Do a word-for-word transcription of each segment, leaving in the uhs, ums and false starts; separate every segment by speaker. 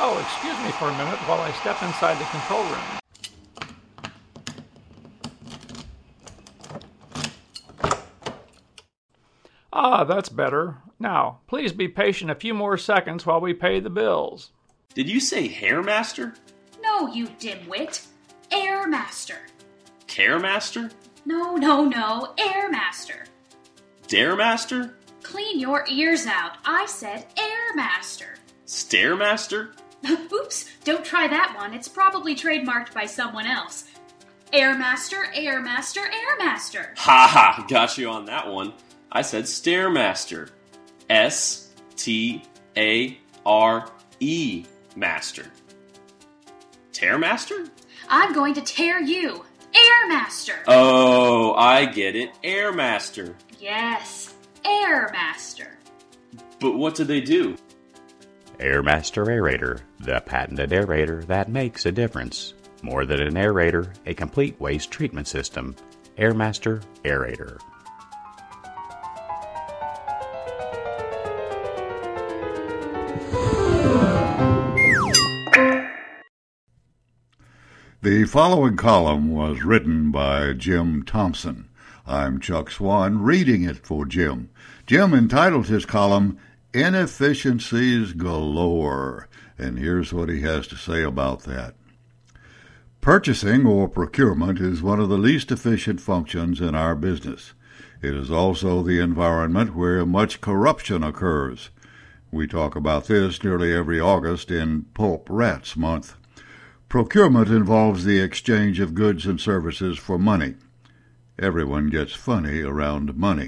Speaker 1: Oh, excuse me for a minute while I step inside the control room. Ah, that's better. Now, please be patient a few more seconds while we pay the bills.
Speaker 2: Did you say Hairmaster?
Speaker 3: No, you dimwit. Airmaster.
Speaker 2: Caremaster?
Speaker 3: No, no, no. Airmaster.
Speaker 2: Daremaster?
Speaker 3: Clean your ears out. I said Airmaster.
Speaker 2: Stairmaster?
Speaker 3: Oops, don't try that one. It's probably trademarked by someone else. Airmaster, Airmaster, Airmaster.
Speaker 2: Ha ha, got you on that one. I said Stairmaster. S T A R E Master. Tearmaster?
Speaker 3: I'm going to tear you. Airmaster.
Speaker 2: Oh, I get it. Airmaster.
Speaker 3: Yes, Airmaster.
Speaker 2: But what do they do?
Speaker 4: Airmaster Aerator, the patented aerator that makes a difference. More than an aerator, a complete waste treatment system. Airmaster Aerator.
Speaker 5: The following column was written by Jim Thompson. I'm Chuck Swan, reading it for Jim. Jim entitled his column, Inefficiencies Galore, and here's what he has to say about that. Purchasing or procurement is one of the least efficient functions in our business. It is also the environment where much corruption occurs. We talk about this nearly every August in Pulp Rats Month. Procurement involves the exchange of goods and services for money. Everyone gets funny around money.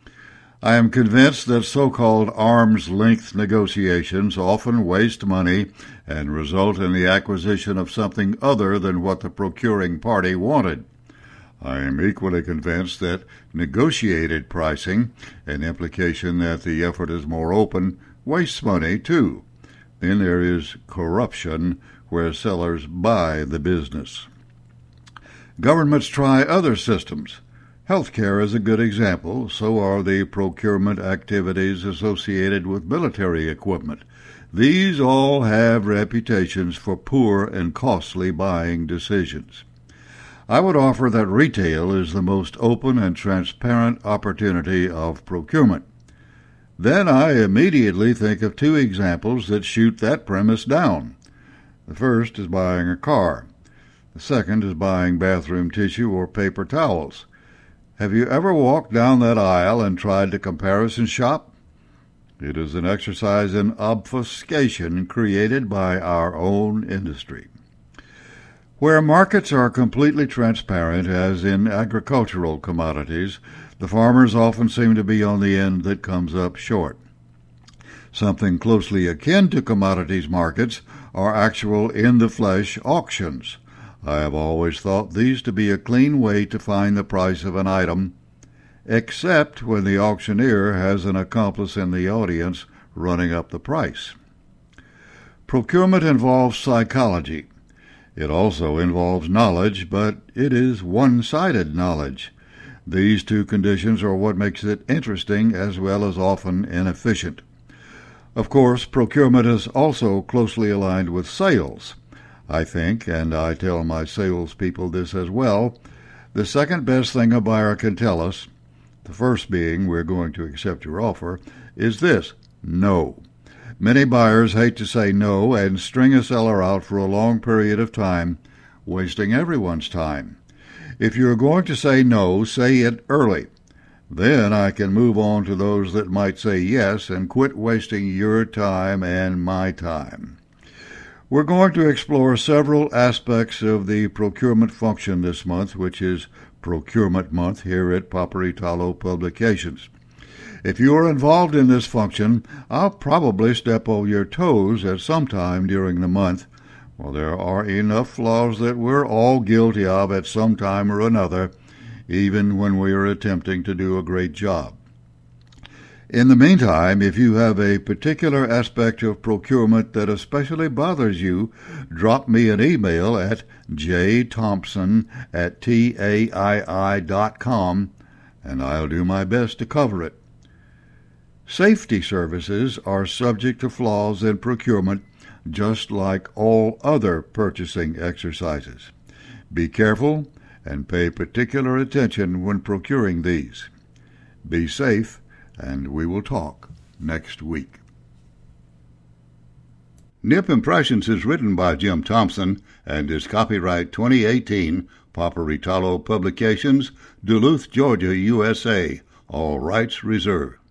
Speaker 5: I am convinced that so-called arm's-length negotiations often waste money and result in the acquisition of something other than what the procuring party wanted. I am equally convinced that negotiated pricing, an implication that the effort is more open, wastes money too. Then there is corruption, where sellers buy the business. Governments try other systems. Healthcare is a good example. So are the procurement activities associated with military equipment. These all have reputations for poor and costly buying decisions. I would offer that retail is the most open and transparent opportunity of procurement. Then I immediately think of two examples that shoot that premise down. The first is buying a car. The second is buying bathroom tissue or paper towels. Have you ever walked down that aisle and tried to comparison shop? It is an exercise in obfuscation created by our own industry. Where markets are completely transparent, as in agricultural commodities, the farmers often seem to be on the end that comes up short. Something closely akin to commodities markets are actual in-the-flesh auctions. I have always thought these to be a clean way to find the price of an item, except when the auctioneer has an accomplice in the audience running up the price. Procurement involves psychology. It also involves knowledge, but it is one-sided knowledge. These two conditions are what makes it interesting as well as often inefficient. Of course, procurement is also closely aligned with sales. I think, and I tell my salespeople this as well, the second best thing a buyer can tell us, the first being we're going to accept your offer, is this: no. Many buyers hate to say no and string a seller out for a long period of time, wasting everyone's time. If you're going to say no, say it early. Then I can move on to those that might say yes and quit wasting your time and my time. We're going to explore several aspects of the procurement function this month, which is Procurement Month here at Paperitalo Publications. If you are involved in this function, I'll probably step on your toes at some time during the month. Well, there are enough flaws that we're all guilty of at some time or another, even when we are attempting to do a great job. In the meantime, if you have a particular aspect of procurement that especially bothers you, drop me an email at jthompson at taii dot com, and I'll do my best to cover it. Safety services are subject to flaws in procurement just like all other purchasing exercises. Be careful and pay particular attention when procuring these. Be safe, and we will talk next week. Nip Impressions is written by Jim Thompson and is copyright twenty eighteen, Paparitalo Publications, Duluth, Georgia, U S A. All rights reserved.